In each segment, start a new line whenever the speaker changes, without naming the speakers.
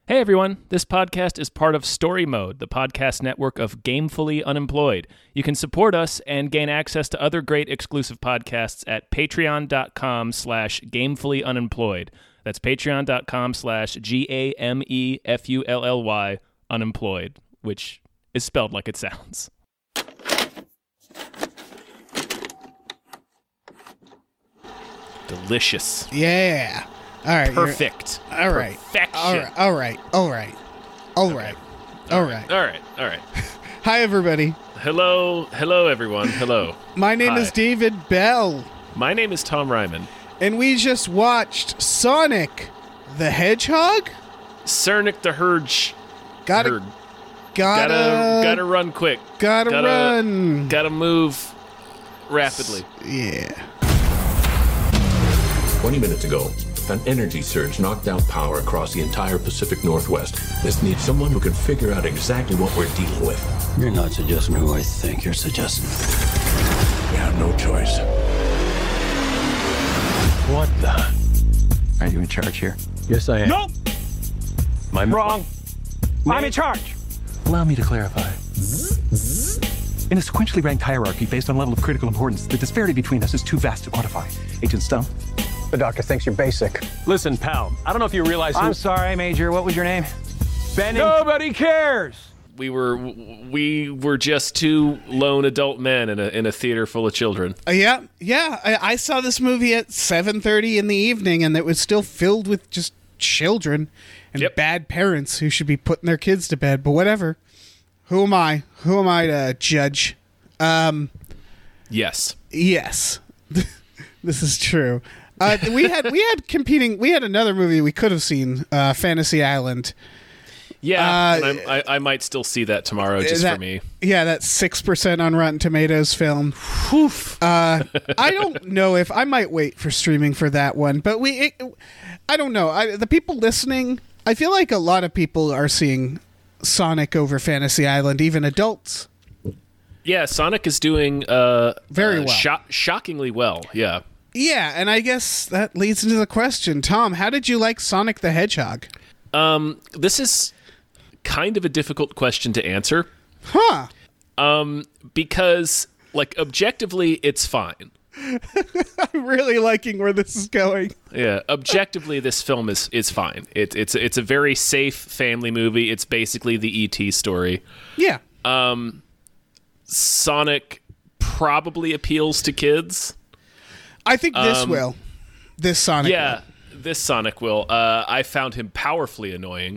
Hey everyone, this podcast is part of Story Mode, the podcast network of Gamefully Unemployed. You can support us and gain access to other great exclusive podcasts at patreon.com/gamefullyunemployed. That's patreon.com/GAMEFULLY unemployed, which is spelled like it sounds. Delicious.
Yeah. All right.
Perfect.
All right.
Perfection.
All right. Hi, everybody.
Hello, everyone. Hello.
My name
Hi.
is David Bell,
My name is Tom Ryman.
and we just watched Sonic the Hedgehog.
Cernic the Hurge.
Gotta
Gotta run quick.
gotta run.
Gotta move rapidly.
Yeah.
20 minutes ago, an energy surge knocked out power across the entire Pacific Northwest. This needs someone who can figure out exactly what we're dealing with.
You're not suggesting who I think you're suggesting.
We have no choice.
What the? Are you in charge here? Yes, I am.
Nope!
I'm
Wrong. I'm in charge.
Allow me to clarify. In a sequentially ranked hierarchy based on level of critical importance, the disparity between us is too vast to quantify. Agent Stone?
The doctor thinks you're basic. Listen, pal, I don't know if you realize
I'm sorry, Major. What was your name?
Nobody cares.
We were just two lone adult men in a theater full of children.
Yeah. I saw this movie at 7:30 in the evening, and it was still filled with just children and bad parents who should be putting their kids to bed. But whatever. Who am I? Who am I to judge?
Yes.
Yes, this is true. We had another movie we could have seen, Fantasy Island.
Yeah, and I might still see that tomorrow for me.
Yeah, that 6% on Rotten Tomatoes film. I don't know if I might wait for streaming for that one, but I don't know. The people listening, I feel like a lot of people are seeing Sonic over Fantasy Island, even adults.
Yeah, Sonic is doing
very well,
shockingly well. Yeah.
Yeah, and I guess that leads into the question, Tom. How did you like Sonic the Hedgehog?
This is kind of a difficult question to answer.
Huh.
Because, like, objectively, it's fine.
I'm really liking where this is going.
Yeah, objectively, this film is fine. It's a very safe family movie. It's basically the E.T. story.
Yeah.
Sonic probably appeals to kids.
I think this will. This Sonic will.
This Sonic will. I found him powerfully annoying.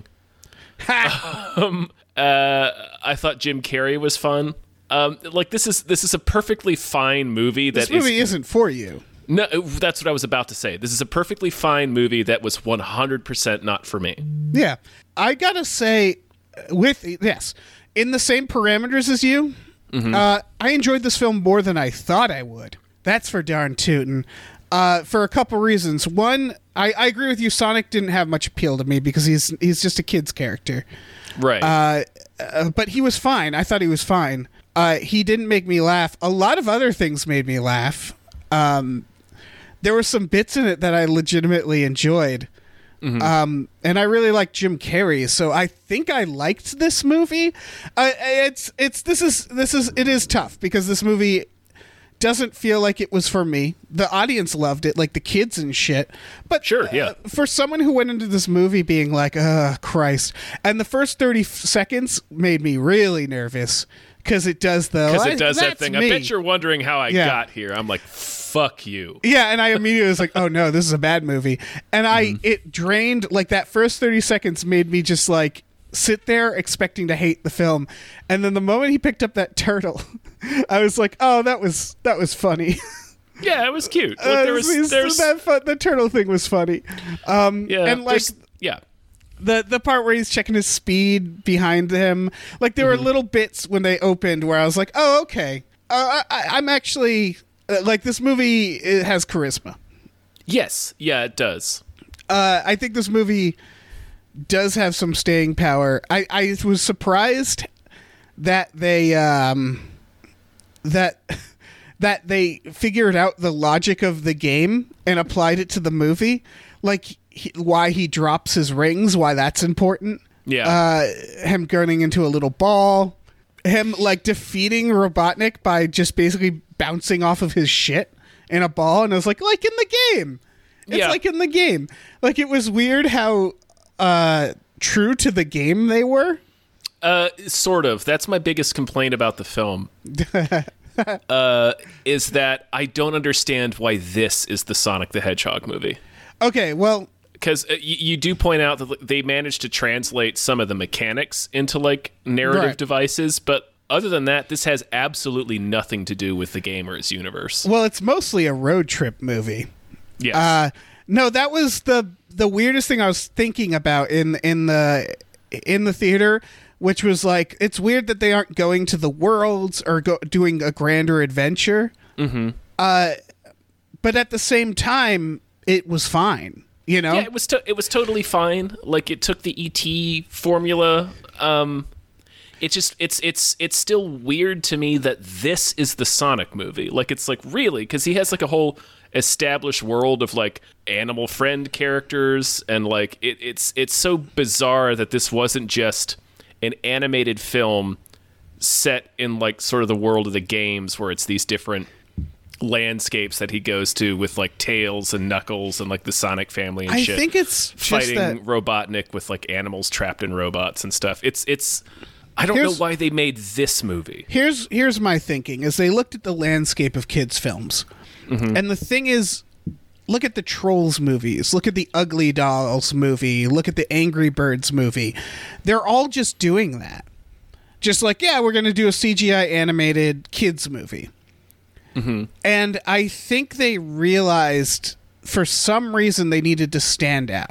I thought Jim Carrey was fun. This is a perfectly fine movie.
This movie isn't for you.
No, that's what I was about to say. This is a perfectly fine movie that was 100% not for me.
Yeah. I gotta say, in the same parameters as you, I enjoyed this film more than I thought I would. That's for darn tootin'. For a couple reasons. One, I agree with you. Sonic didn't have much appeal to me because he's just a kid's character.
Right.
But he was fine. I thought he was fine. He didn't make me laugh. A lot of other things made me laugh. There were some bits in it that I legitimately enjoyed. And I really liked Jim Carrey, so I think I liked this movie. It is tough because this movie doesn't feel like it was for me. The audience loved it, like the kids and shit. But
sure, yeah.
For someone who went into this movie being like, Christ, and the first 30 seconds made me really nervous because it does that thing.
Me. I bet you're wondering how I got here. I'm like, fuck you.
Yeah, and I immediately was like, oh no, this is a bad movie. And it drained, like that first 30 seconds made me just like sit there expecting to hate the film. And then the moment he picked up that turtle, I was like, oh, that was funny.
Yeah, it was cute. Like,
the turtle thing was funny. And like, the part where he's checking his speed behind him, like there were little bits when they opened where I was like, oh, okay. I'm actually like, this movie, it has charisma.
Yes, yeah, it does.
I think this movie does have some staying power. I was surprised that they that they figured out the logic of the game and applied it to the movie. like why he drops his rings, why that's important.
Yeah.
Him going into a little ball, him like defeating Robotnik by just basically bouncing off of his shit in a ball, and I was like in the game. It's like in the game. Like, it was weird how true to the game they were.
Sort of. That's my biggest complaint about the film. Is that I don't understand why this is the Sonic the Hedgehog movie.
Okay, well,
because you do point out that they managed to translate some of the mechanics into like narrative devices, but other than that, this has absolutely nothing to do with the gamer's universe.
Well, it's mostly a road trip movie.
Yes.
No, that was the weirdest thing I was thinking about in the theater, which was like, it's weird that they aren't going to the worlds or doing a grander adventure. Mm-hmm. But at the same time, it was fine. You know?
Yeah, it was totally fine. Like, it took the ET formula. It's still weird to me that this is the Sonic movie. Like, it's like, really? Because he has like a whole established world of like animal friend characters, and like it's so bizarre that this wasn't just an animated film set in like sort of the world of the games, where it's these different landscapes that he goes to with like Tails and Knuckles and like the Sonic family and shit.
I think it's
fighting
just that
Robotnik with like animals trapped in robots and stuff. It's I don't know why they made this movie.
Here's my thinking: is they looked at the landscape of kids' films, and the thing is, look at the Trolls movies, look at the Ugly Dolls movie, look at the Angry Birds movie. They're all just doing that. Just like, yeah, we're going to do a CGI animated kids movie. Mm-hmm. And I think they realized for some reason they needed to stand out.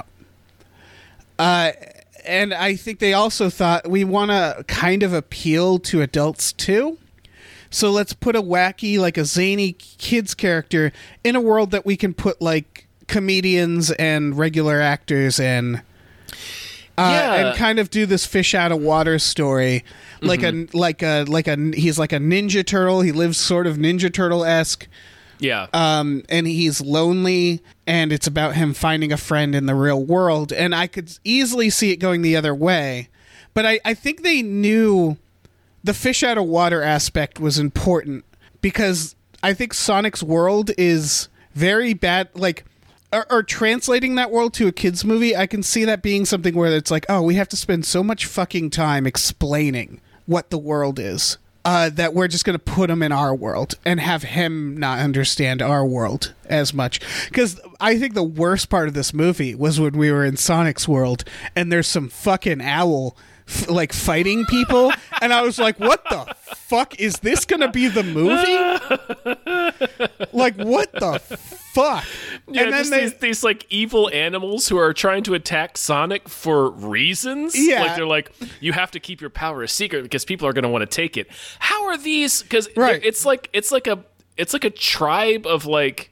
And I think they also thought, we want to kind of appeal to adults too. So let's put a wacky, like a zany kids character in a world that we can put like comedians and regular actors in. And kind of do this fish out of water story, like he's like a Ninja Turtle. He lives sort of Ninja Turtle-esque.
Yeah.
And he's lonely, and it's about him finding a friend in the real world. And I could easily see it going the other way, but I think they knew the fish out of water aspect was important, because I think Sonic's world is very bad. Like, or translating that world to a kid's movie, I can see that being something where it's like, oh, we have to spend so much fucking time explaining what the world is, that we're just going to put him in our world and have him not understand our world as much. Because I think the worst part of this movie was when we were in Sonic's world and there's some fucking owl like fighting people, and I was like, what the fuck, is this gonna be the movie? Like, what the fuck?
Yeah,
and then
these like evil animals who are trying to attack Sonic for reasons.
Yeah,
like they're like, you have to keep your power a secret because people are going to want to take it. How are these? Because it's like a tribe of like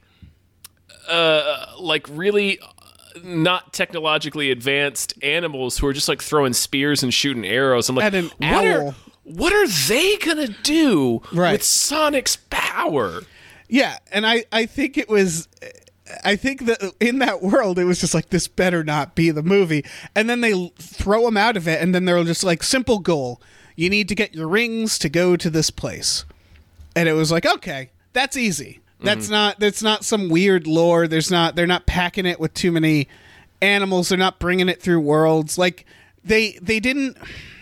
really not technologically advanced animals who are just like throwing spears and shooting arrows. I'm like, what are they gonna do with Sonic's power?
Yeah, and I think that in that world it was just like, this better not be the movie. And then they throw him out of it, and then they're just like, simple goal, you need to get your rings to go to this place. And it was like, okay, that's easy. That's not some weird lore. They're not packing it with too many animals. They're not bringing it through worlds. Like they didn't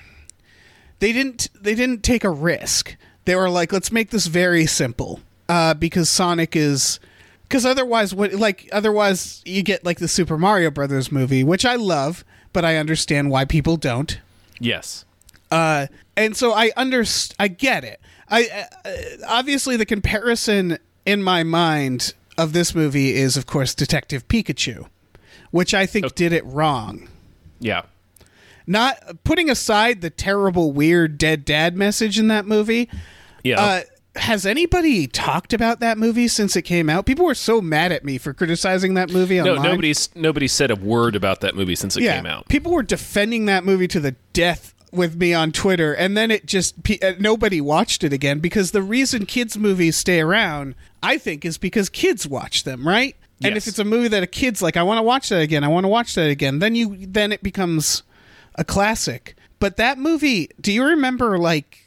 take a risk. They were like, let's make this very simple, because Sonic is, because otherwise you get like the Super Mario Brothers movie, which I love, but I understand why people don't.
Yes.
And so I get it. I obviously the comparison in my mind of this movie is, of course, Detective Pikachu, which I think did it wrong.
Yeah.
Not putting aside the terrible, weird dead dad message in that movie.
Yeah.
Has anybody talked about that movie since it came out? People were so mad at me for criticizing that movie online.
No, nobody said a word about that movie since it came out.
People were defending that movie to the death with me on Twitter, and then it just nobody watched it again, because the reason kids movies stay around, I think, is because kids watch them, right? And if it's a movie that a kid's like, I want to watch that again, then it becomes a classic. But that movie, do you remember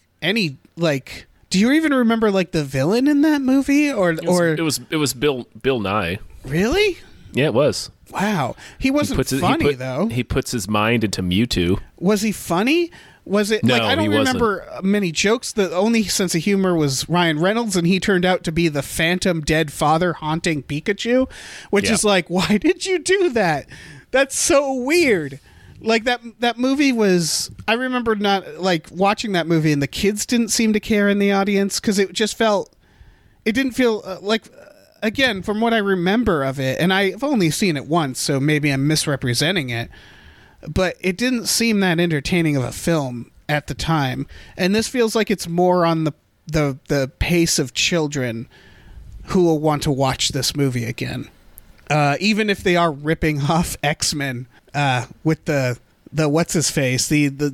do you even remember like the villain in that movie
It was Bill Nye.
Really?
Yeah, it was.
Wow. He wasn't funny though.
He puts his mind into Mewtwo.
Was he funny? Was it
No,
like I don't
he wasn't.
remember many jokes. The only sense of humor was Ryan Reynolds, and he turned out to be the phantom dead father haunting Pikachu, which is like, why did you do that? That's so weird. Like that movie was. I remember not like watching that movie, and the kids didn't seem to care in the audience because it just felt. It didn't feel like. Again, from what I remember of it, and I've only seen it once, so maybe I'm misrepresenting it. But it didn't seem that entertaining of a film at the time, and this feels like it's more on the pace of children who will want to watch this movie again, even if they are ripping off X-Men with the what's his face,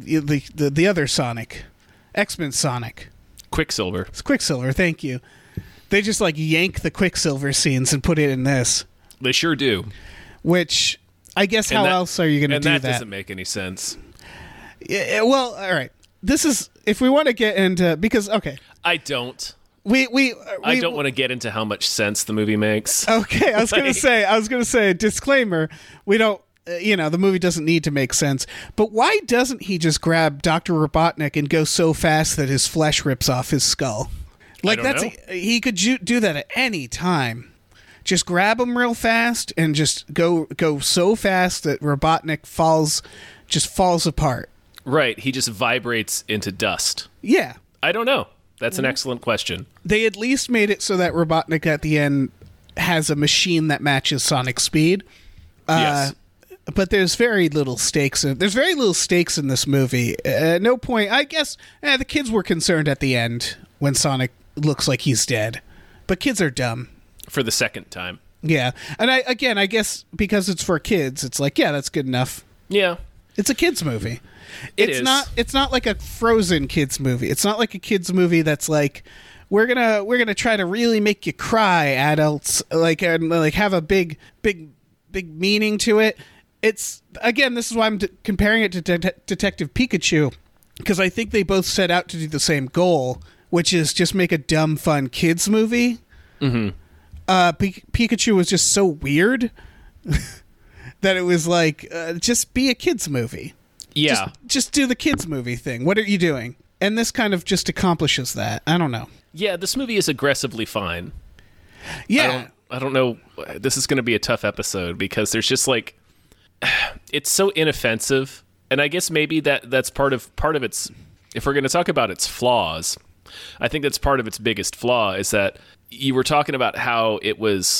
the other Sonic, X-Men Sonic,
Quicksilver.
It's Quicksilver. Thank you. They just like yank the Quicksilver scenes and put it in this.
They sure do.
Which. I guess how else are you going to do that?
And that doesn't make any sense.
Yeah, well, all right. This is if we want to get into because okay.
I don't.
We
I don't want to get into how much sense the movie makes.
Okay, I was going to say disclaimer. We don't. The movie doesn't need to make sense. But why doesn't he just grab Dr. Robotnik and go so fast that his flesh rips off his skull? Like he could do that at any time. Just grab him real fast and just go so fast that Robotnik falls apart.
Right. He just vibrates into dust.
Yeah.
I don't know. That's an excellent question.
They at least made it so that Robotnik at the end has a machine that matches Sonic's speed.
Yes.
But there's very little stakes. There's very little stakes in this movie. At no point, I guess, the kids were concerned at the end when Sonic looks like he's dead. But kids are dumb.
For the second time.
Yeah. And I guess because it's for kids, it's like, yeah, that's good enough.
Yeah.
It's a kids movie.
It's
not like a Frozen kids movie. It's not like a kids movie that's like we're going to try to really make you cry, adults, and have a big meaning to it. It's again, this is why I'm comparing it to Detective Pikachu because I think they both set out to do the same goal, which is just make a dumb fun kids movie. Mhm. Pikachu was just so weird that it was like, just be a kids movie.
Yeah.
Just do the kids movie thing. What are you doing? And this kind of just accomplishes that. I don't know.
Yeah, this movie is aggressively fine.
Yeah.
I don't know. This is going to be a tough episode because there's just like, it's so inoffensive. And I guess maybe that's part of its, if we're going to talk about its flaws, I think that's part of its biggest flaw is that you were talking about how it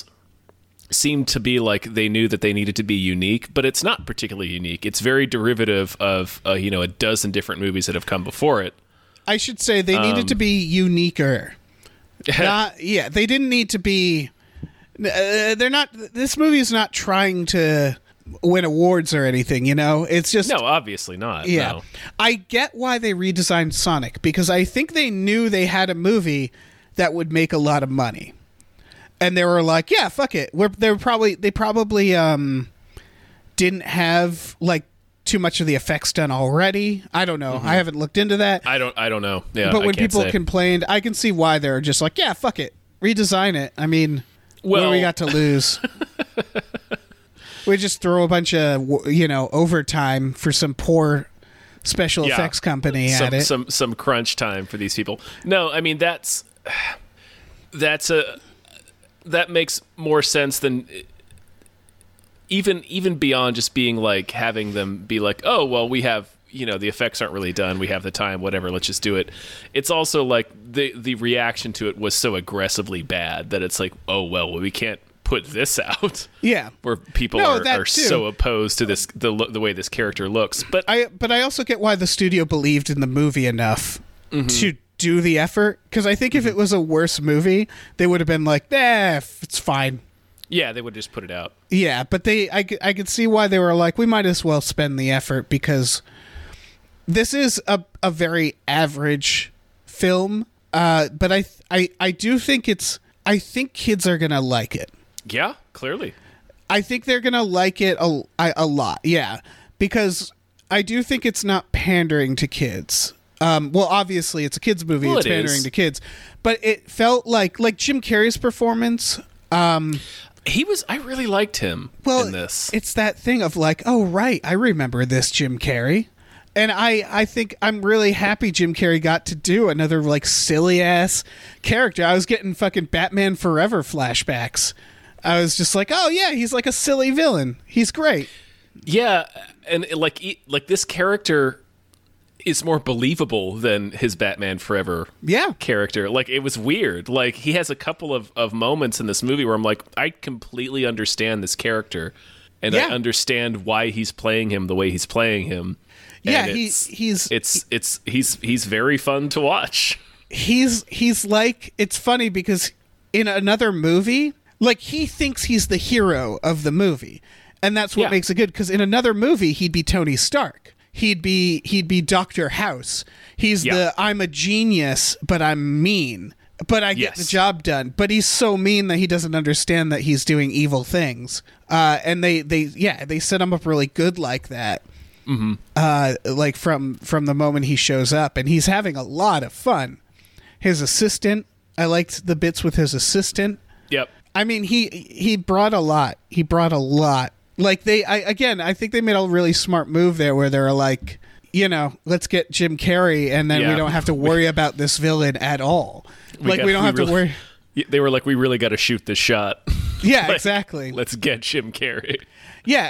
seemed to be like they knew that they needed to be unique, but it's not particularly unique. It's very derivative of a dozen different movies that have come before it.
I should say they needed to be uniquer. They didn't need to be. They're not. This movie is not trying to win awards or anything. It's just
no, obviously not.
Yeah,
no.
I get why they redesigned Sonic because I think they knew they had a movie that would make a lot of money, and they were like, "Yeah, fuck it." They probably didn't have like too much of the effects done already. I don't know. Mm-hmm. I haven't looked into that.
I don't know. Yeah,
but when people complained, I can see why they're just like, "Yeah, fuck it, redesign it." I mean, what do we got to lose? We just throw a bunch of overtime for some poor special effects company at it.
Some crunch time for these people. No, I mean that makes more sense than even beyond just being like having them be like, oh well, we have the effects aren't really done, we have the time, whatever, let's just do it. It's also like the reaction to it was so aggressively bad that it's like, oh well, we can't put this out.
Yeah,
where people are so opposed to this the way this character looks. But
I also get why the studio believed in the movie enough to do the effort, because I think if it was a worse movie, they would have been like, it's fine.
Yeah, they would just put it out.
Yeah, but I could see why they were like, we might as well spend the effort, because this is a very average film. But I do think I think kids are gonna like it.
Yeah, clearly.
I think they're going to like it a lot. Yeah. Because I do think it's not pandering to kids. Well, obviously it's a kids movie.
Well,
it's pandering to kids. But it felt like Jim Carrey's performance. I
really liked him in this.
It's that thing of like, oh, right, I remember this Jim Carrey. And I think I'm really happy Jim Carrey got to do another like silly ass character. I was getting fucking Batman Forever flashbacks. I was just like, oh yeah, he's like a silly villain. He's great.
Yeah, and like this character is more believable than his Batman Forever character. Like, it was weird. Like, he has a couple of moments in this movie where I'm like, I completely understand this character, and I understand why he's playing him the way he's playing him.
Yeah,
and he's very fun to watch.
He's like, it's funny because in another movie, like, he thinks he's the hero of the movie, and that's what makes it good. Because in another movie, he'd be Tony Stark. He'd be Dr. House. He's the I'm a genius, but I'm mean, but I get the job done. But he's so mean that he doesn't understand that he's doing evil things. And they set him up really good like that. Mm-hmm. Like from the moment he shows up, and he's having a lot of fun. His assistant, I liked the bits with his assistant.
Yep.
I mean, he brought a lot. Like, I think they made a really smart move there where they're like, you know, let's get Jim Carrey, and then we don't have to worry about this villain at all. We don't have to worry.
They were like, we really got to shoot this shot.
Yeah, exactly.
Let's get Jim Carrey.
Yeah,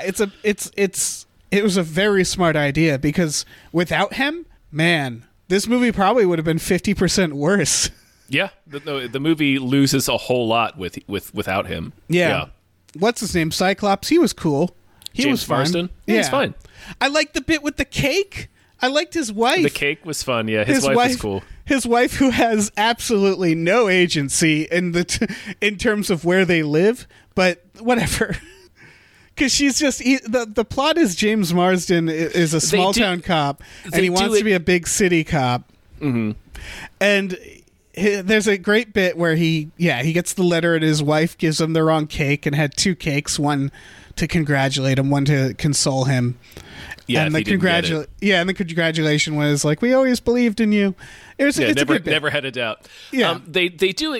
it was a very smart idea, because without him, man, this movie probably would have been 50% worse.
Yeah, the movie loses a whole lot without him.
Yeah. What's his name? Cyclops. He was cool. He
James
was fine.
Marsden? Yeah, he's fine.
I liked the bit with the cake. I liked his wife.
The cake was fun. Yeah, his wife was cool.
His wife, who has absolutely no agency in in terms of where they live, but whatever. Because she's just the plot is James Marsden is a small town cop, and he wants to be a big city cop. Mm-hmm. And there's a great bit where he gets the letter, and his wife gives him the wrong cake, and had two cakes, one to congratulate him, one to console him. Yeah, and the congratulation was like, "We always believed in you." It's a good bit.
Never had a doubt.
Yeah,
they do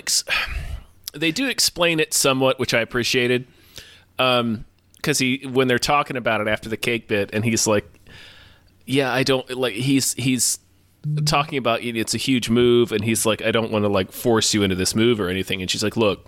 explain it somewhat, which I appreciated. Because when they're talking about it after the cake bit, and he's like, "Yeah, I don't like." He's talking about it's a huge move, and he's like, I don't want to like force you into this move or anything. And she's like, look,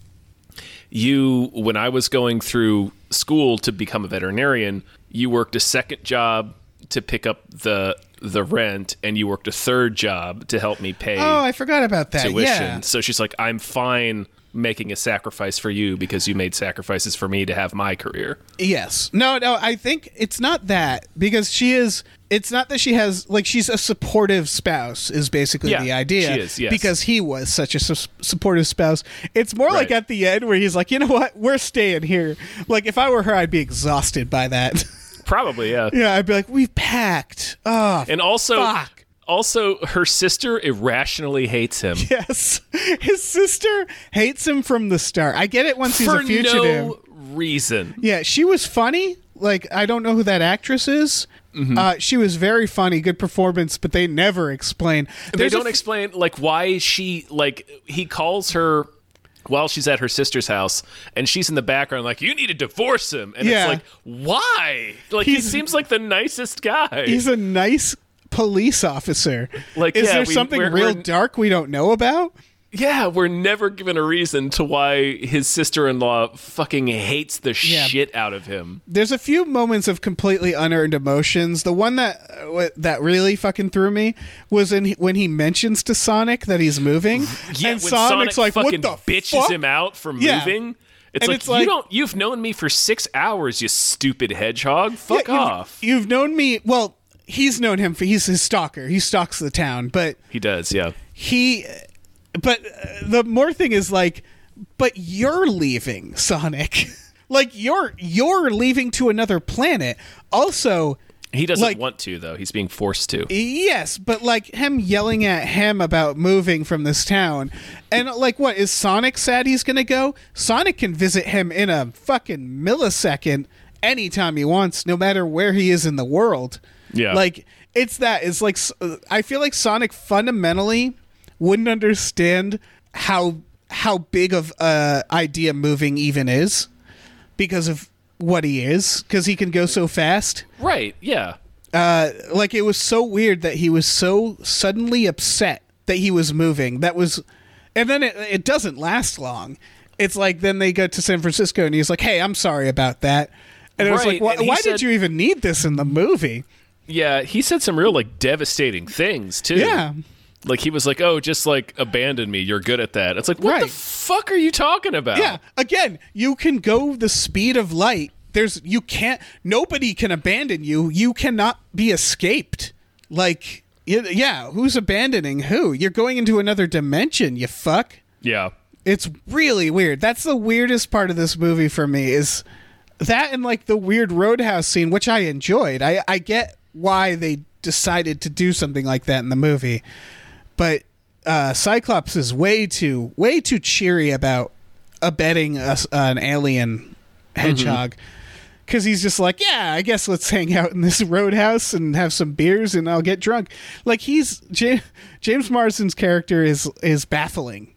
when I was going through school to become a veterinarian, you worked a second job to pick up the rent, and you worked a third job to help me pay.
Oh, I forgot about that.
Tuition.
Yeah.
So she's like, I'm fine making a sacrifice for you because you made sacrifices for me to have my career.
Yes. No, I think it's not that, because it's not that she has, like, she's a supportive spouse is basically the idea.
She is, yes.
Because he was such a supportive spouse. It's more like at the end where he's like, you know what? We're staying here. Like, if I were her, I'd be exhausted by that.
Probably, yeah.
Yeah, I'd be like, we've packed. Oh,
and also,
fuck.
Also, her sister irrationally hates him.
Yes. His sister hates him from the start. I get it once he's a fugitive.
For no reason.
Yeah, she was funny. Like, I don't know who that actress is. Mm-hmm. She was very funny, good performance, but they never explain.
They don't explain, like, why she, like, he calls her while she's at her sister's house, and she's in the background like, you need to divorce him. And it's like, why? Like, he seems like the nicest guy.
He's a nice police officer.
Like,
is there something real dark we don't know about?
Yeah, we're never given a reason to why his sister-in-law fucking hates the shit out of him.
There's a few moments of completely unearned emotions. The one that really fucking threw me was when he mentions to Sonic that he's moving.
Yeah,
and
when
Sonic's like,
fucking
what the
bitches
fuck?
him out for moving. It's
and
like, you've known me for 6 hours, you stupid hedgehog. Fuck off.
You've known me. Well, he's known him he's his stalker. He stalks the town, but
he does, yeah.
But the more thing is like, but you're leaving, Sonic. Like, you're leaving to another planet. Also,
He doesn't
Like-
want to, though. He's being forced to.
Yes, but like him yelling at him about moving from this town. And like, what is Sonic sad he's going to go? Sonic can visit him in a fucking millisecond anytime he wants, no matter where he is in the world.
Yeah.
Like, it's like, I feel like Sonic fundamentally wouldn't understand how big of a idea moving even is because of what he is, because he can go so fast.
Right, yeah.
Like, it was so weird that he was so suddenly upset that he was moving. And then it doesn't last long. It's like, then they go to San Francisco and he's like, hey, I'm sorry about that. And it was
Right,
like,
and he
why
said-
did you even need this in the movie?
Yeah, he said some real, like, devastating things, too.
Yeah.
Like, he was like, oh, just, like, abandon me. You're good at that. It's like, what the
Right.
fuck are you talking about?
Yeah. Again, you can go the speed of light. Nobody can abandon you. You cannot be escaped. Like, yeah, who's abandoning who? You're going into another dimension, you fuck.
Yeah.
It's really weird. That's the weirdest part of this movie for me, is that and like the weird roadhouse scene, which I enjoyed. I get why they decided to do something like that in the movie, but Cyclops is way too cheery about abetting an alien hedgehog, because he's just like, yeah, I guess let's hang out in this roadhouse and have some beers and I'll get drunk. Like, James Marsden's character is baffling.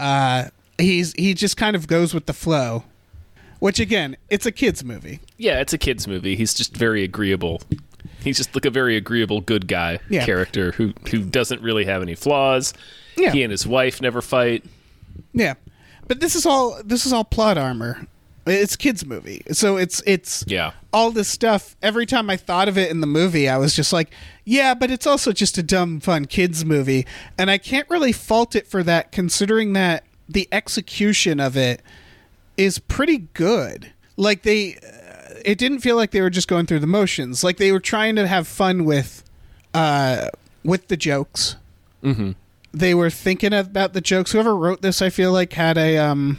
He just kind of goes with the flow, which, again, it's a kid's movie.
Yeah, it's a kid's movie. He's just very agreeable. He's just like a very agreeable good guy character who doesn't really have any flaws.
Yeah.
He and his wife never fight.
Yeah, but this is all plot armor. It's a kids movie, so it's
Yeah.
all this stuff. Every time I thought of it in the movie, I was just like, yeah, but it's also just a dumb, fun kids movie, and I can't really fault it for that, considering that the execution of it is pretty good. Like, it didn't feel like they were just going through the motions. Like, they were trying to have fun with the jokes. Mm-hmm. They were thinking about the jokes. Whoever wrote this, I feel like, had a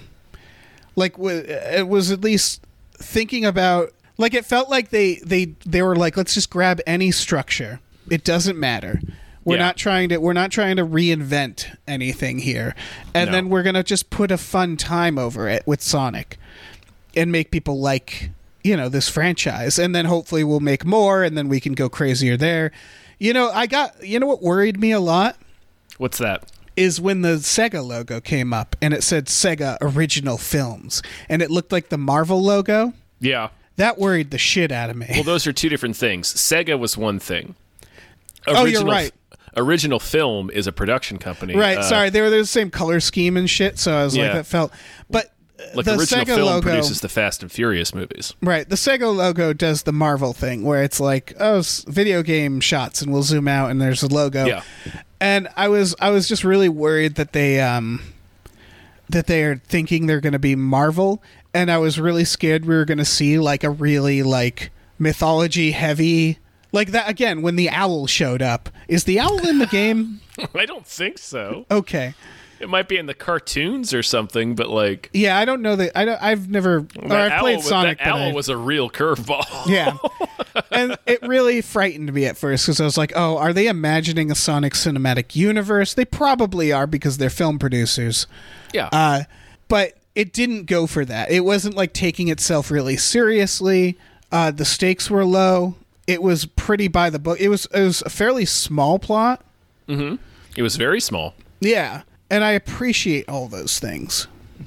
it was at least thinking about. Like, it felt like they were like, let's just grab any structure. It doesn't matter. We're not trying to reinvent anything here, and then we're gonna just put a fun time over it with Sonic, and make people like, this franchise, and then hopefully we'll make more, and then we can go crazier there. What worried me a lot
What's that?
is when the Sega logo came up and it said Sega Original Films, and it looked like the Marvel logo.
Yeah.
That worried the shit out of me.
Well, those are two different things. Sega was one thing.
You're right.
Original Film is a production company.
Right, sorry, they were the same color scheme and shit, so I was like,
Yeah.
that felt. But
Like,
the
Original
Sega
Film
logo
produces the Fast and Furious movies.
Right, the Sega logo does the Marvel thing where it's like, video game shots, and we'll zoom out and there's a logo.
Yeah.
And I was just really worried that they are thinking they're going to be Marvel, and I was really scared we were going to see like a really like mythology heavy, like that again when the owl showed up. Is the owl in the game?
I don't think so.
Okay.
It might be in the cartoons or something, but like
Yeah, I don't know that. I've never. Or I've played Sonic.
That owl was a real curveball.
Yeah. And it really frightened me at first because I was like, oh, are they imagining a Sonic cinematic universe? They probably are because they're film producers.
Yeah.
But it didn't go for that. It wasn't like taking itself really seriously. The stakes were low. It was pretty by the book. It was a fairly small plot.
Mm-hmm. It was very small.
Yeah. And I appreciate all those things.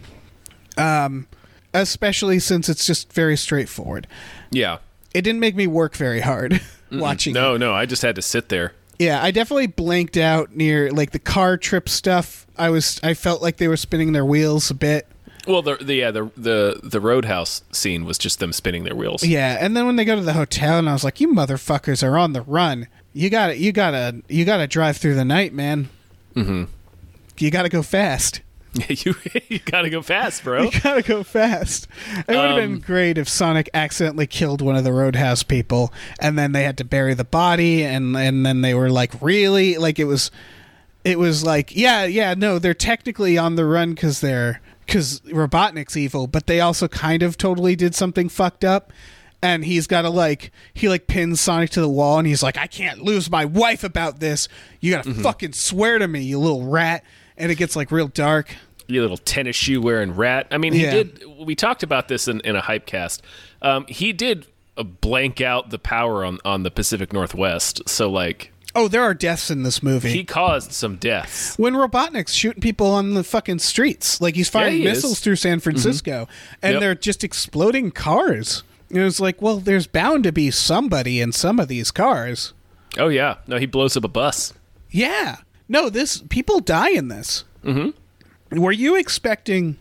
Especially since it's just very straightforward.
Yeah.
It didn't make me work very hard watching it.
No, I just had to sit there.
Yeah, I definitely blanked out near like the car trip stuff. I felt like they were spinning their wheels a bit.
Well, the Roadhouse scene was just them spinning their wheels.
Yeah, and then when they go to the hotel, and I was like, "You motherfuckers are on the run. You gotta drive through the night, man. Mm-hmm. You gotta go fast.
you gotta go fast, bro.
You gotta go fast." It would have been great if Sonic accidentally killed one of the Roadhouse people, and then they had to bury the body, and then they were like, really, like it was like, no, they're technically on the run because Robotnik's evil, but they also kind of totally did something fucked up. And he's got to he pins Sonic to the wall, and he's like, I can't lose my wife about this. You gotta fucking swear to me, you little rat. And it gets real dark.
You little tennis shoe wearing rat. I mean, he did. We talked about this in a Hypecast. He did blank out the power on the Pacific Northwest. So
oh, there are deaths in this movie.
He caused some deaths.
When Robotnik's shooting people on the fucking streets, he's firing missiles through San Francisco, and they're just exploding cars. And it was well, there's bound to be somebody in some of these cars.
Oh yeah, no, he blows up a bus.
Yeah, no, people die in this. Mm-hmm. Were you expecting?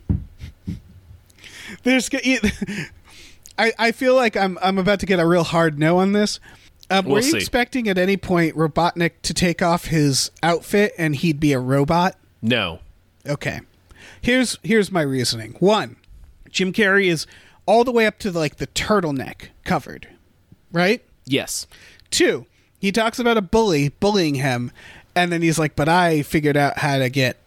I feel like I'm about to get a real hard no on this. Were you expecting at any point Robotnik to take off his outfit and he'd be a robot?
No.
Okay. Here's my reasoning. 1, Jim Carrey is all the way up to the turtleneck covered, right?
Yes.
2, he talks about a bully bullying him, and then he's like, but I figured out how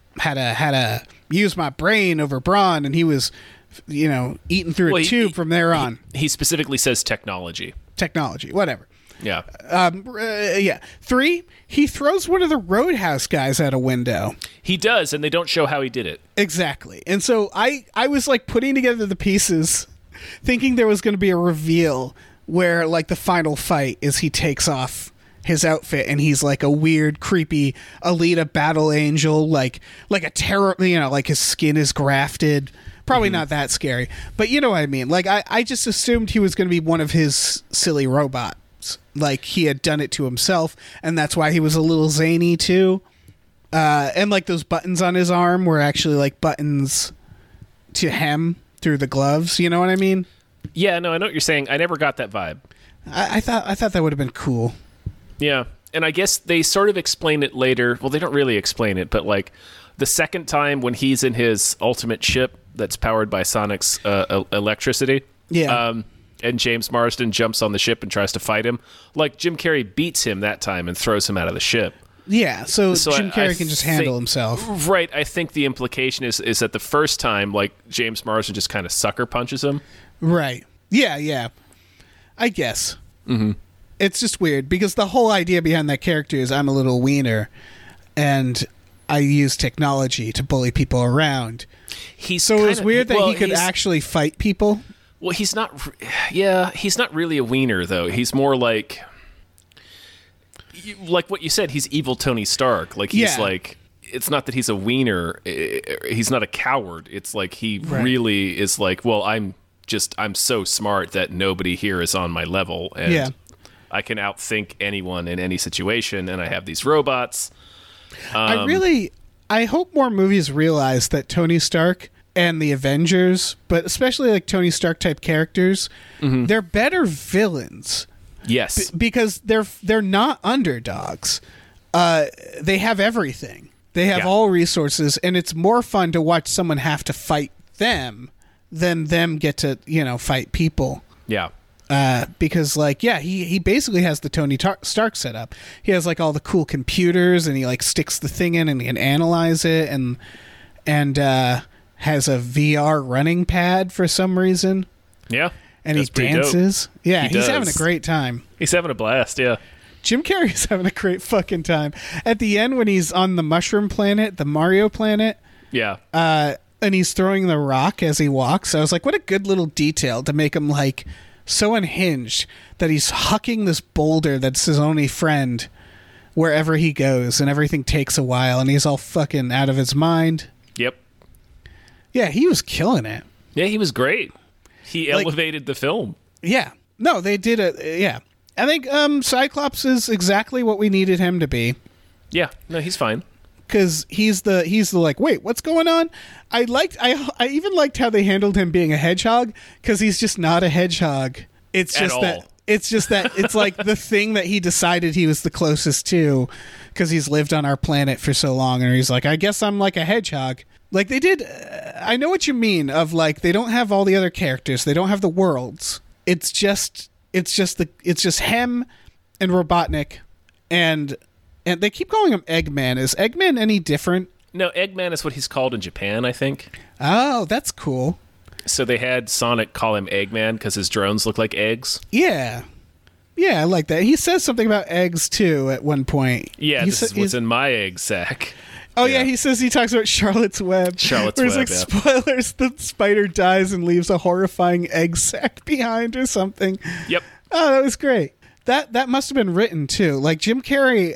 to use my brain over brawn, and he was, eaten through a tube from there on.
He specifically says technology.
Technology, whatever.
Yeah.
Yeah. 3, he throws one of the Roadhouse guys out a window.
He does, and they don't show how he did it.
Exactly. And so I was putting together the pieces, thinking there was going to be a reveal where the final fight is he takes off his outfit and he's a weird, creepy Alita battle angel, like a terror, his skin is grafted. Probably not that scary, but you know what I mean. I just assumed he was going to be one of his silly robots. He had done it to himself, and that's why he was a little zany too. And those buttons on his arm were actually buttons to hem through the gloves. You know what I mean?
Yeah, no, I know what you're saying. I never got that vibe.
I thought that would have been cool.
Yeah, and I guess they sort of explain it later. Well, they don't really explain it, but the second time when he's in his ultimate ship that's powered by Sonic's electricity.
Yeah.
And James Marsden jumps on the ship and tries to fight him. Jim Carrey beats him that time and throws him out of the ship.
Yeah, so Jim Carrey can just handle himself.
Right, I think the implication is that the first time, James Marsden just kind of sucker punches him.
Right. Yeah. I guess. Mm-hmm. It's just weird, because the whole idea behind that character is I'm a little wiener, and I use technology to bully people around.
He's
it was weird that he could actually fight people.
Well, he's not really a wiener, though. He's more like what you said, he's evil Tony Stark. It's not that he's a wiener. He's not a coward. It's he really is well, I'm so smart that nobody here is on my level. And I can outthink anyone in any situation. And I have these robots.
I hope more movies realize that Tony Stark and the Avengers, but especially Tony Stark type characters, they're better villains.
Yes,
because they're not underdogs. They have everything. They have all resources, and it's more fun to watch someone have to fight them than them get to fight people.
Yeah.
Because he basically has the Tony Stark setup. He has all the cool computers, and he sticks the thing in and he can analyze it, and has a VR running pad for some reason.
Yeah.
And he dances.
Dope.
Yeah, he's having a great time.
He's having a blast, yeah.
Jim Carrey's having a great fucking time. At the end when he's on the mushroom planet, the Mario planet.
Yeah.
And he's throwing the rock as he walks. I was like, what a good little detail to make him so unhinged that he's hucking this boulder that's his only friend wherever he goes, and everything takes a while, and he's all fucking out of his mind.
Yep.
Yeah, he was killing it.
Yeah, he was great. He elevated the film.
Yeah. No, they did it. Yeah. I think Cyclops is exactly what we needed him to be.
Yeah. No, he's fine.
Because he's the wait, what's going on? I even liked how they handled him being a hedgehog, because he's just not a hedgehog. It's just that it's the thing that he decided he was the closest to, because he's lived on our planet for so long, and he's I guess I'm like a hedgehog. They did. I know what you mean. Of they don't have all the other characters. They don't have the worlds. It's just him and Robotnik, and they keep calling him Eggman. Is Eggman any different?
No, Eggman is what he's called in Japan, I think.
Oh, that's cool.
So they had Sonic call him Eggman because his drones look like eggs.
Yeah. Yeah, I like that. He says something about eggs, too, at one point.
Yeah, this is what's in my egg sack.
Oh, yeah, he talks about Charlotte's Web.
Charlotte's
where
Web,
he's like, spoilers, the spider dies and leaves a horrifying egg sack behind or something.
Yep.
Oh, that was great. That must have been written, too. Like, Jim Carrey,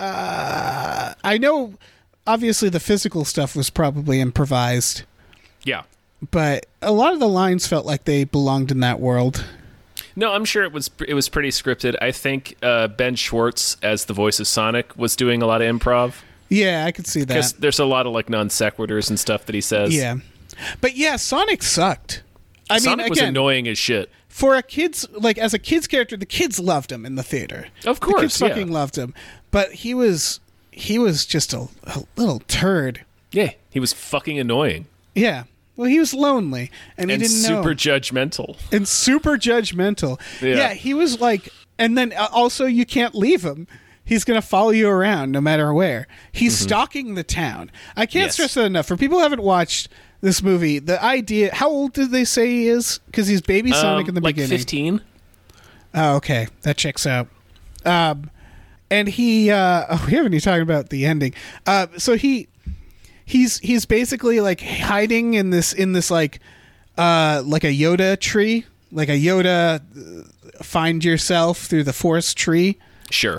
I know, obviously, the physical stuff was probably improvised.
Yeah.
But a lot of the lines felt like they belonged in that world.
No, I'm sure it was pretty scripted. I think Ben Schwartz, as the voice of Sonic, was doing a lot of improv.
Yeah, I could see that.
Because there's a lot of like non sequiturs and stuff that he says.
Yeah. But yeah, Sonic sucked.
Sonic was annoying as shit.
For as a kid's character, the kids loved him in the theater.
Of course,
the kids fucking loved him. But he was just a little turd.
Yeah, he was fucking annoying.
Yeah. Well, he was lonely, and he didn't know.
Super judgmental.
And super judgmental. Yeah, he was like, and then also you can't leave him. He's going to follow you around no matter where. He's stalking the town. I can't stress that enough. For people who haven't watched this movie, the idea, how old did they say he is? Because he's baby Sonic in the beginning.
15.
Oh, okay. That checks out. And he, we haven't even talked about the ending. So he's basically like hiding in this like a Yoda tree, like a Yoda find yourself through the forest tree.
Sure.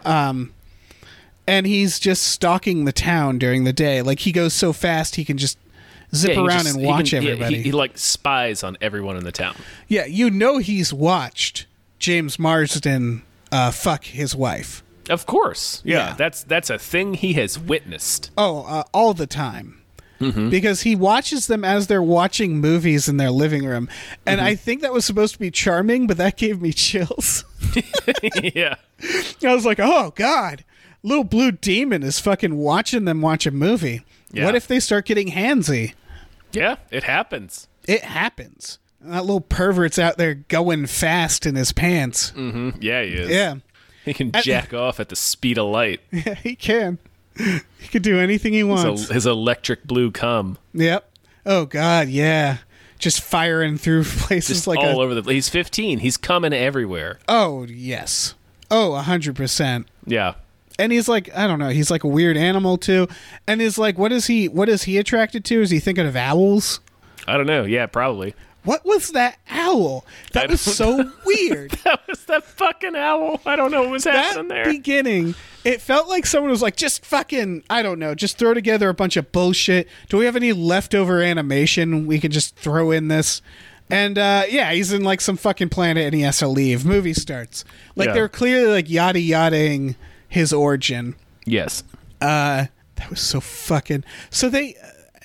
And he's just stalking the town during the day. Like he goes so fast he can just zip around and watch everybody.
He like spies on everyone in the town.
Yeah, he's watched James Marsden fuck his wife.
Of course. Yeah. That's a thing he has witnessed.
Oh, all the time. Because he watches them as they're watching movies in their living room. And I think that was supposed to be charming, but that gave me chills.
Yeah.
I was like, oh, God. Little blue demon is fucking watching them watch a movie. Yeah. What if they start getting handsy?
Yeah, it happens.
It happens. That little pervert's out there going fast in his pants.
Mm-hmm. Yeah, he is.
Yeah.
He can jack off at the speed of light.
Yeah, he can. He can do anything he wants.
His electric blue cum.
Yep. Oh, God, yeah. Just firing through places
just
like
all over the place. He's 15. He's coming everywhere.
Oh, yes. Oh, 100%.
Yeah.
And he's like, I don't know, he's like a weird animal, too. And he's like, what is he attracted to? Is he thinking of owls?
I don't know. Yeah, probably.
What was that owl? That was so weird.
That was that fucking owl. I don't know what was happening there.
That beginning, it felt like someone was like, just fucking, I don't know, just throw together a bunch of bullshit. Do we have any leftover animation we can just throw in this? And he's in like some fucking planet and he has to leave. Movie starts. Like they're clearly like yada-yadaing his origin.
Yes.
That was so fucking... So they...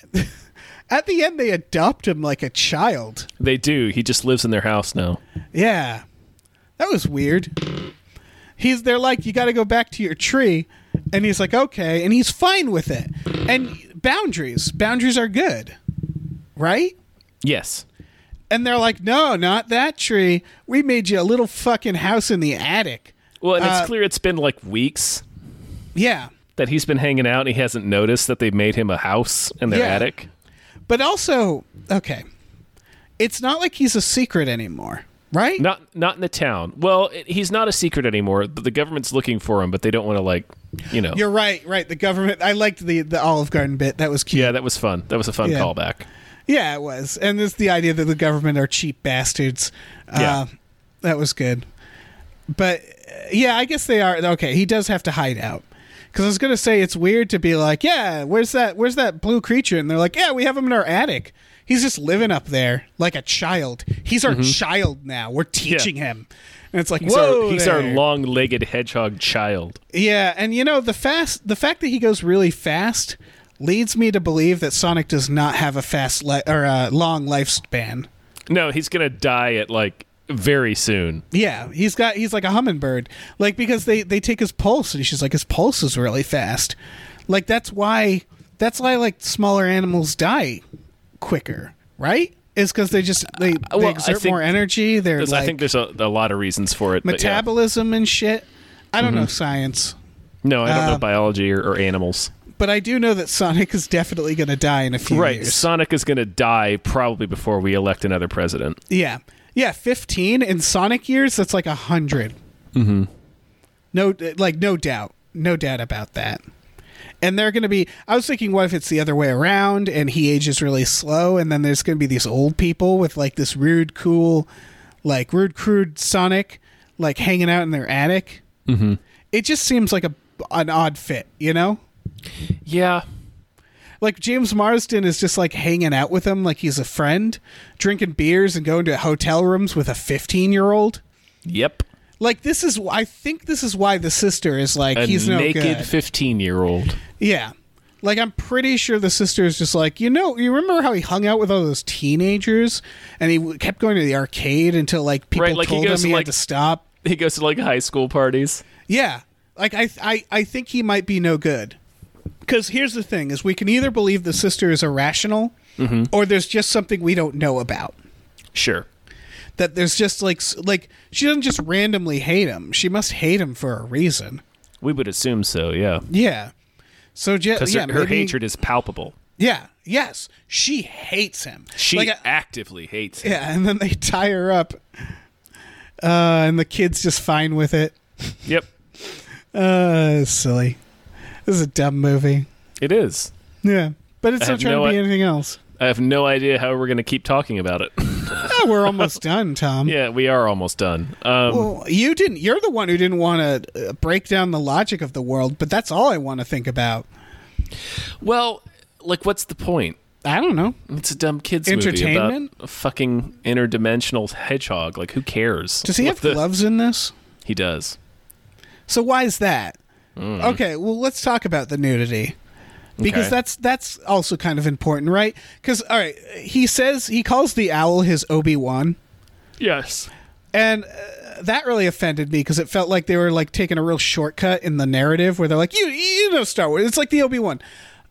At the end, they adopt him like a child.
They do. He just lives in their house now.
Yeah. That was weird. They're like, you got to go back to your tree. And he's like, okay. And he's fine with it. And boundaries are good. Right?
Yes.
And they're like, no, not that tree. We made you a little fucking house in the attic.
Well, and it's clear it's been like weeks.
Yeah.
That he's been hanging out and he hasn't noticed that they made him a house in their attic.
But also, okay, it's not like he's a secret anymore, right?
Not in the town. Well, he's not a secret anymore. The government's looking for him, but they don't want to, like, you know.
You're right. The government. I liked the Olive Garden bit. That was cute.
Yeah, that was fun. That was a fun callback.
Yeah, it was. And it's the idea that the government are cheap bastards. That was good. But, I guess they are. Okay, he does have to hide out. Because I was going to say it's weird to be like, yeah, where's that blue creature? And they're like, yeah, we have him in our attic. He's just living up there like a child. He's our child now. We're teaching him. And it's like,
he's our long-legged hedgehog child.
Yeah, and the fact that he goes really fast leads me to believe that Sonic does not have a long lifespan.
No, he's going to die at like very soon.
Yeah, he's like a hummingbird. Like, because they take his pulse and she's like, his pulse is really fast. Like, that's why like smaller animals die quicker, right? Is because they exert more energy.
I think there's a lot of reasons for it.
Metabolism and shit. I don't know science.
No, I don't know biology or animals.
But I do know that Sonic is definitely going to die in a few
Right.
years.
Sonic is going to die probably before we elect another president.
Yeah. Yeah, 15 in Sonic years, that's like 100. Mm-hmm. No doubt. No doubt about that. And they're going to be, I was thinking, what if it's the other way around and he ages really slow, and then there's going to be these old people with like this rude, crude Sonic, like hanging out in their attic. Mm-hmm. It just seems like an odd fit, you know?
Yeah.
Like James Marsden is just like hanging out with him like he's a friend, drinking beers and going to hotel rooms with a 15-year-old.
Yep.
Like I think this is why the sister is like, he's no good.
A naked 15-year-old.
Yeah. Like I'm pretty sure the sister is just like, you remember how he hung out with all those teenagers and he kept going to the arcade until like people told him he had to stop.
He goes to like high school parties.
Yeah. Like I think he might be no good. Because here's the thing, is we can either believe the sister is irrational or there's just something we don't know about.
Sure.
That there's just like she doesn't just randomly hate him. She must hate him for a reason.
We would assume so, yeah.
Yeah. So
because her hatred is palpable.
Yeah. Yes. She hates him.
She actively hates him.
Yeah, and then they tie her up. And the kid's just fine with it.
Yep.
Silly. This is a dumb movie.
It is.
Yeah. But it's not trying to be anything else.
I have no idea how we're going to keep talking about it.
We're almost done, Tom.
Yeah, we are almost done.
Well, you're the one who didn't want to break down the logic of the world, but that's all I want to think about.
Well, like, what's the point?
I don't know.
It's a dumb kids movie
Entertainment?
about a fucking interdimensional hedgehog. Like, who cares?
Does he have gloves in this?
He does.
So why is that? Okay, well, let's talk about the nudity. Because that's also kind of important, right? Because, all right, he calls the owl his Obi-Wan.
Yes.
And that really offended me because it felt like they were like taking a real shortcut in the narrative where they're like, you know Star Wars. It's like the Obi-Wan.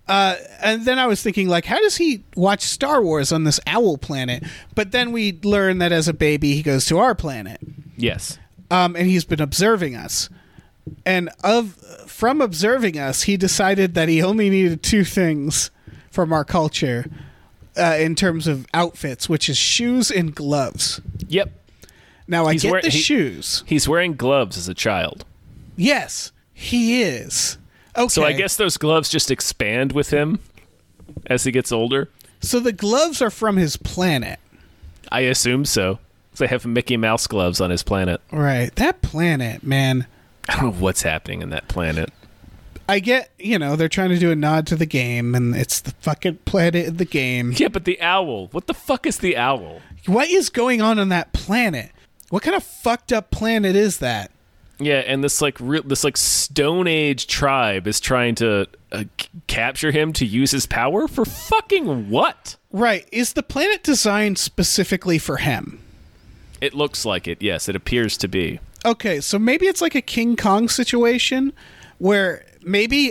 And then I was thinking, like, how does he watch Star Wars on this owl planet? But then we learn that as a baby, he goes to our planet.
Yes.
And he's been observing us. And from observing us, he decided that he only needed two things from our culture in terms of outfits, which is shoes and gloves.
Yep.
Now, I get the shoes.
He's wearing gloves as a child.
Yes, he is. Okay.
So I guess those gloves just expand with him as he gets older.
So the gloves are from his planet.
I assume so. They have Mickey Mouse gloves on his planet.
Right. That planet, man.
I don't know what's happening in that planet.
I get, they're trying to do a nod to the game, and it's the fucking planet in the game.
Yeah, but the owl. What the fuck is the owl?
What is going on that planet? What kind of fucked up planet is that?
Yeah, and this Stone Age tribe is trying to capture him to use his power for fucking what?
Right. Is the planet designed specifically for him?
It looks like it. Yes, it appears to be.
Okay, so maybe it's like a King Kong situation where maybe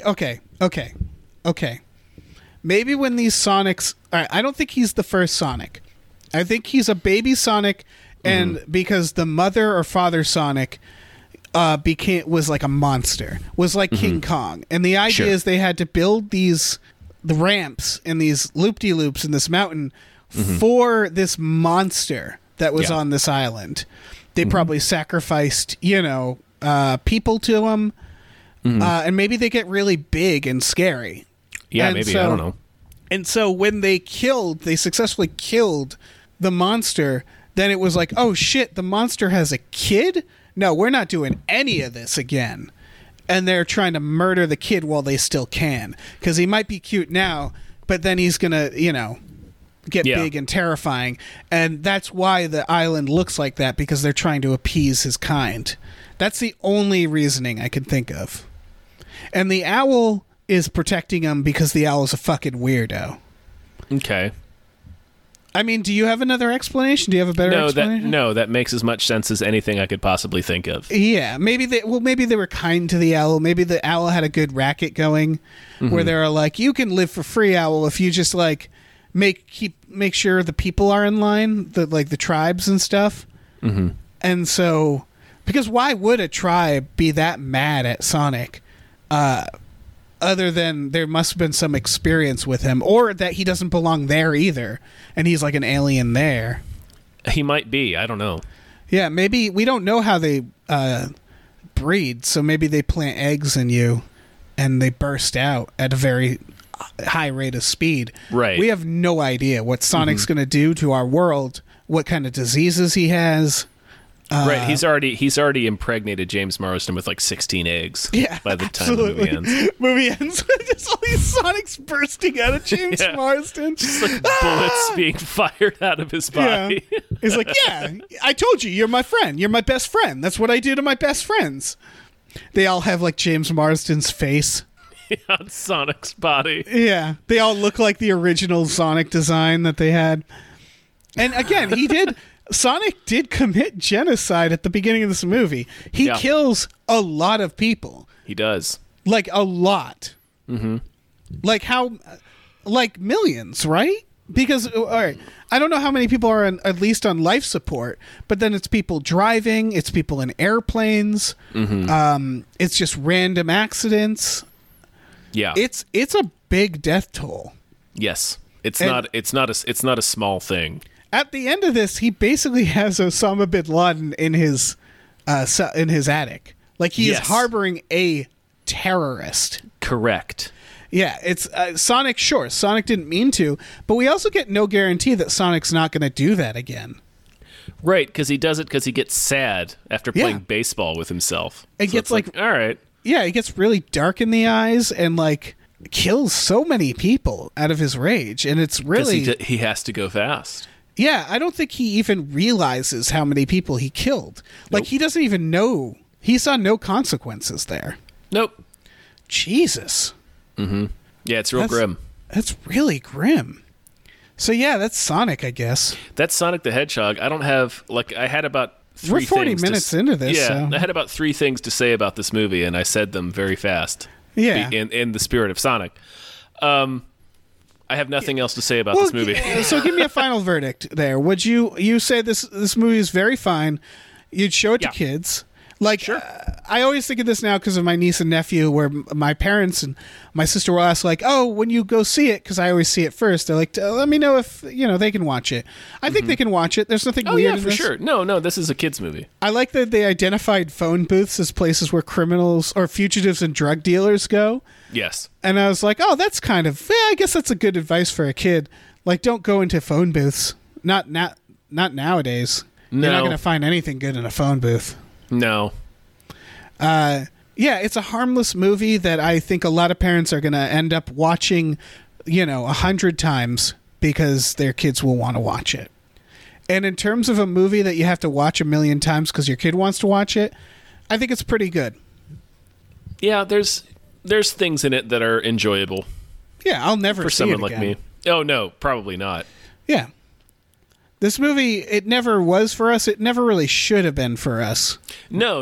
maybe when these Sonics, all right, I don't think he's the first Sonic. I think he's a baby Sonic, and because the mother or father Sonic was like a monster, was like King Kong, and the idea is they had to build the ramps and these loop-de-loops in this mountain for this monster that was on this island. They probably sacrificed, people to him, and maybe they get really big and scary.
Yeah, and maybe, I don't know.
And so when they successfully killed the monster, then it was like, oh shit, the monster has a kid? No, we're not doing any of this again. And they're trying to murder the kid while they still can. Because he might be cute now, but then he's going to, get big and terrifying. And that's why the island looks like that, because they're trying to appease his kind. That's the only reasoning I can think of. And the owl is protecting him because the owl is a fucking weirdo.
Okay.
I mean, do you have another explanation? Do you have a better explanation?
That makes as much sense as anything I could possibly think of.
Yeah, maybe they were kind to the owl. Maybe the owl had a good racket going where they were like, you can live for free, owl, if you just like make sure the people are in line, the tribes and stuff. Mm-hmm. And so, because why would a tribe be that mad at Sonic other than there must have been some experience with him, or that he doesn't belong there either, and he's like an alien there.
He might be. I don't know.
Yeah, maybe we don't know how they breed, so maybe they plant eggs in you and they burst out at a very high rate of speed.
Right.
We have no idea what Sonic's going to do to our world, what kind of diseases he has.
Right, he's already impregnated James Marsden with like 16 eggs.
Yeah,
by the time the movie ends.
Movie ends with just all these Sonics bursting out of James Marsden.
Just like bullets being fired out of his body.
Yeah. He's like, yeah, I told you, you're my friend. You're my best friend. That's what I do to my best friends. They all have like James Marsden's face
on Sonic's body.
Yeah, they all look like the original Sonic design that they had. And again, Sonic did commit genocide at the beginning of this movie. He kills a lot of people.
He does.
Like, a lot.
Mm-hmm.
Like millions, right? Because, all right, I don't know how many people are at least on life support, but then it's people driving, it's people in airplanes, it's just random accidents.
Yeah.
It's a big death toll.
Yes. It's not a small thing.
At the end of this, he basically has Osama bin Laden in his attic. Like, he is harboring a terrorist.
Correct.
Yeah, it's Sonic. Sure, Sonic didn't mean to, but we also get no guarantee that Sonic's not going to do that again.
Right, because he does it because he gets sad after playing baseball with himself.
It gets like,
all right.
Yeah, it gets really dark in the eyes and like kills so many people out of his rage, and it's really
he has to go fast.
Yeah, I don't think he even realizes how many people he killed. Like, he doesn't even know. He saw no consequences there.
Nope.
Jesus.
Mm-hmm. Yeah, it's real grim.
That's really grim. So, yeah, that's Sonic, I guess.
That's Sonic the Hedgehog. I don't have, I had about 3
We're 40
things
minutes into this.
Yeah,
so.
I had about 3 things to say about this movie, and I said them very fast.
Yeah.
In the spirit of Sonic. I have nothing else to say about this movie.
So give me a final verdict there. Would you say this movie is very fine? You'd show it to kids. Like,
sure.
I always think of this now because of my niece and nephew, where my parents and my sister will ask, like, oh, when you go see it, because I always see it first, they're like, let me know if, they can watch it. I think they can watch it. There's nothing weird in this.
Sure. No, this is a kid's movie.
I like that they identified phone booths as places where criminals or fugitives and drug dealers go.
Yes.
And I was like, oh, that's kind of, I guess that's a good advice for a kid. Like, don't go into phone booths. Not nowadays.
No.
You're not going to find anything good in a phone booth.
No.
Yeah, it's a harmless movie that I think a lot of parents are going to end up watching, 100 times because their kids will want to watch it. And in terms of a movie that you have to watch 1 million times because your kid wants to watch it, I think it's pretty good.
Yeah, there's things in it that are enjoyable.
Yeah, I'll never
for
see
someone
it
like
again.
me. Oh no, probably not.
Yeah. This movie, it never was for us. It never really should have been for us.
No.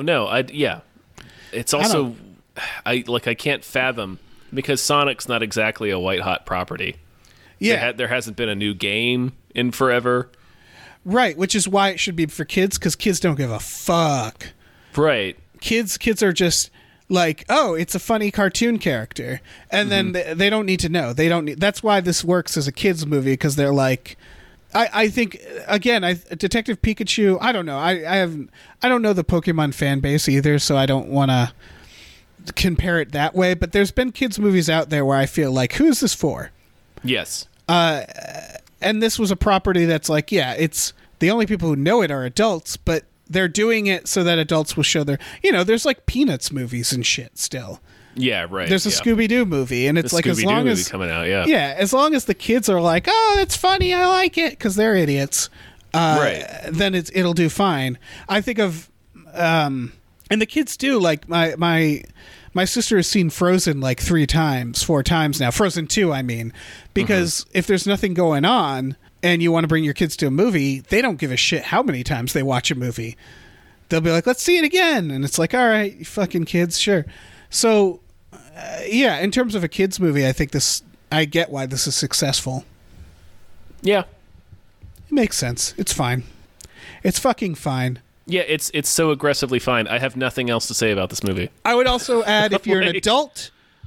It's also, I can't fathom, because Sonic's not exactly a white hot property.
Yeah,
there hasn't been a new game in forever.
Right, which is why it should be for kids, because kids don't give a fuck.
Right.
Kids are just like, oh, it's a funny cartoon character, and then they don't need to know. They don't need. That's why this works as a kids movie, because they're like. I think again, Detective Pikachu. I don't know. I don't know the Pokemon fan base either, so I don't want to compare it that way. But there's been kids movies out there where I feel like, who's this for?
Yes.
And this was a property that's like, yeah, it's the only people who know it are adults, but they're doing it so that adults will show their. There's like Peanuts movies and shit still.
Yeah, right.
There's a Scooby-Doo movie, and it's
the
like
Scooby-Doo
as long
movie
as
coming out, yeah.
Yeah, as long as the kids are like, oh, it's funny, I like it, because they're idiots.
Right.
Then it'll do fine. I think of, and the kids do. Like my sister has seen Frozen like 4 times now. Frozen 2, I mean, because if there's nothing going on and you want to bring your kids to a movie, they don't give a shit how many times they watch a movie. They'll be like, let's see it again, and it's like, all right, you fucking kids, sure. So. Yeah, in terms of a kids movie, I think I get why this is successful.
Yeah.
It makes sense. It's fine. It's fucking fine.
Yeah, it's so aggressively fine. I have nothing else to say about this movie.
I would also add, if you're an adult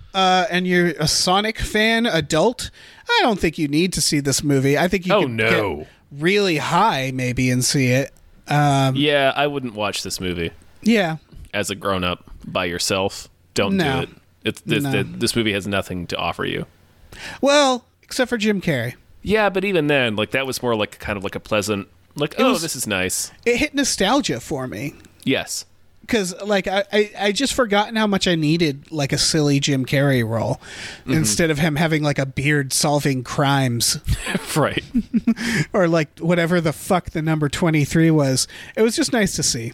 and you're a Sonic fan, adult, I don't think you need to see this movie. I think you can get really high maybe and see it.
Yeah, I wouldn't watch this movie.
Yeah.
As a grown-up by yourself, don't do it. This movie has nothing to offer you.
Well, except for Jim Carrey.
Yeah, but even then, like that was more like kind of like a pleasant, like, this is nice.
It hit nostalgia for me.
Yes.
Because, like, I just forgotten how much I needed, like, a silly Jim Carrey role instead of him having, like, a beard solving crimes.
Right.
Or, like, whatever the fuck the number 23 was. It was just nice to see.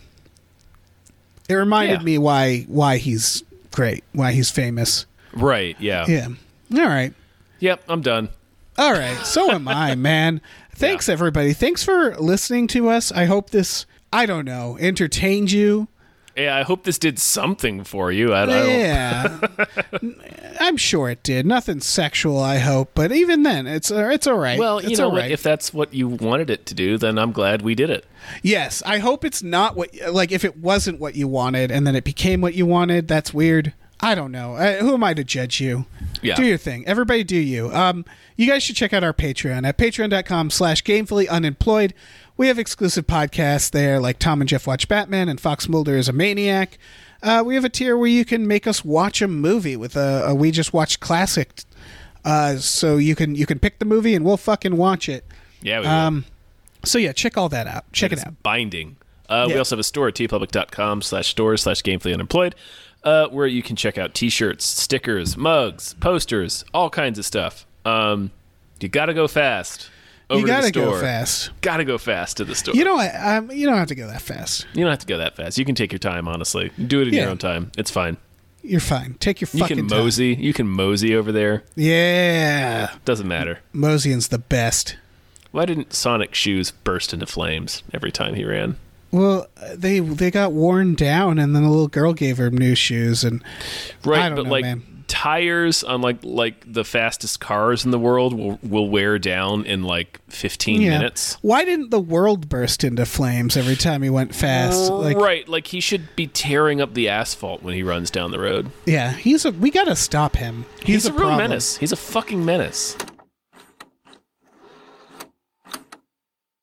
It reminded me why he's great, why he's famous.
Right, yeah.
Yeah. All right.
Yep, I'm done.
All right. So am I, man. Thanks, everybody. Thanks for listening to us. I hope this, I don't know, entertained you.
Yeah, I hope this did something for you. I don't.
Yeah, I'm sure it did. Nothing sexual, I hope. But even then, it's all right.
Well,
it's
you know,
all right.
if that's what you wanted it to do, then I'm glad we did it.
Yes, I hope it's not what. Like, if it wasn't what you wanted and then it became what you wanted, that's weird. I don't know. Who am I to judge you?
Yeah.
Do your thing. Everybody do you. You guys should check out our Patreon at patreon.com/gamefullyunemployed. We have exclusive podcasts there, like Tom and Jeff Watch Batman and Fox Mulder is a Maniac. We have a tier where you can make us watch a movie with a We Just Watched classic. So you can pick the movie and we'll fucking watch it.
Yeah, we will.
So yeah, check all that out. Check it out.
Binding. We also have a store at tpublic.com/stores/gamefullyunemployed, where you can check out t-shirts, stickers, mugs, posters, all kinds of stuff. You gotta go fast.
You gotta go fast.
Gotta go fast to the store.
You know what? You don't have to go that fast.
You don't have to go that fast. You can take your time, honestly. Do it in your own time. It's fine.
You're fine. Take your fucking time.
You can mosey over there.
Yeah.
Doesn't matter.
Moseying's the best.
Why didn't Sonic's shoes burst into flames every time he ran?
Well, they got worn down, and then the little girl gave her new shoes, and I don't know, man.
Tires on like the fastest cars in the world will wear down in like 15 minutes.
Why didn't the world burst into flames every time he went fast?
Right, like he should be tearing up the asphalt when he runs down the road.
Yeah, we gotta stop him. He's
a real
problem.
menace. He's a fucking menace.